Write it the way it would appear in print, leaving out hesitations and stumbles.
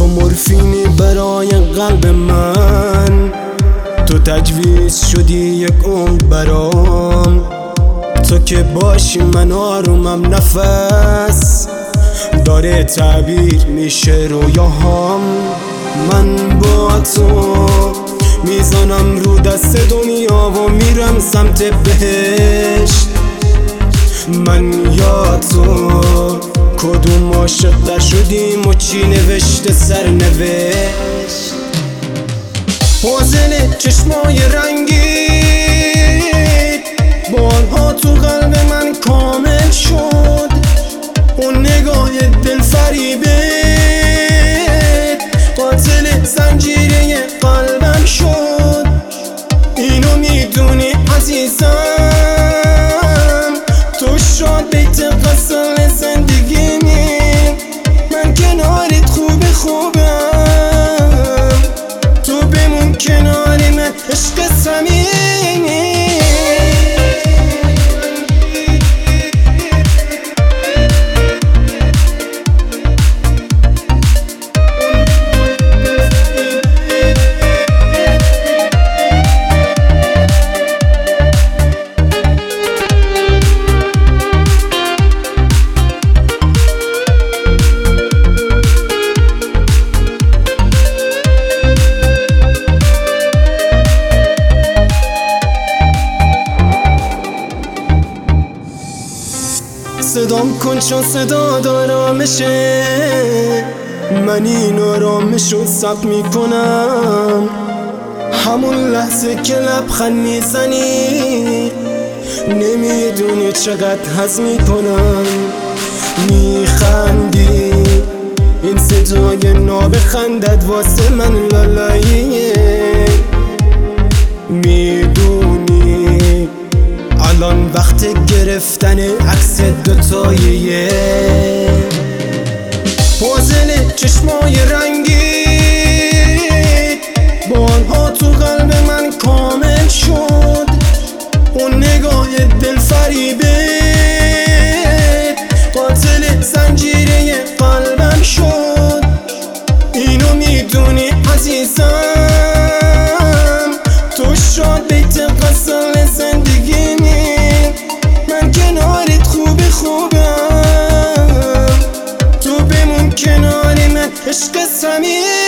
تو مورفینی برای قلب من، تو تجویز شدی یک عمر برام. تو که باشی من آرومم، نفس داره تعبیر میشه رویاهام. من با تو میزنم رو دست دنیا و میرم سمت بهشت. من یا تو کدوم عاشق در شدیم و چی نوشته سرنوشت. حاصل چشمای رنگی بارها تو قلب من کامل شد. اون نگاه دل فریبه قاتل زنجیره قلبم شد. اینو میدونی عزیزم، تو شاد بیت قصر زندگیمی. من کنارت خوبم، تو بمون کنار من عشق صمیمی. صدام کن چون صدا آرامشه، من این آرامشو ثبت میکنم. همون لحظه که لبخند میزنی نمیدونی چقدر حس میکنم. میخندی این صدای ناب خندت واسه من لالاییه. میدونی الان وقت گرفتن عکس دوتاییه. حاصل چشمای رنگی بارها تو قلب من کامل شد. اون نگاه دل فریبه قاتل زنجیره قلبم شد. اینو میدونی عزیزم، تو شاد بیت قصر زندگیمی. من کنارت خوبم، تو بمون کنار من عشق صمیمی.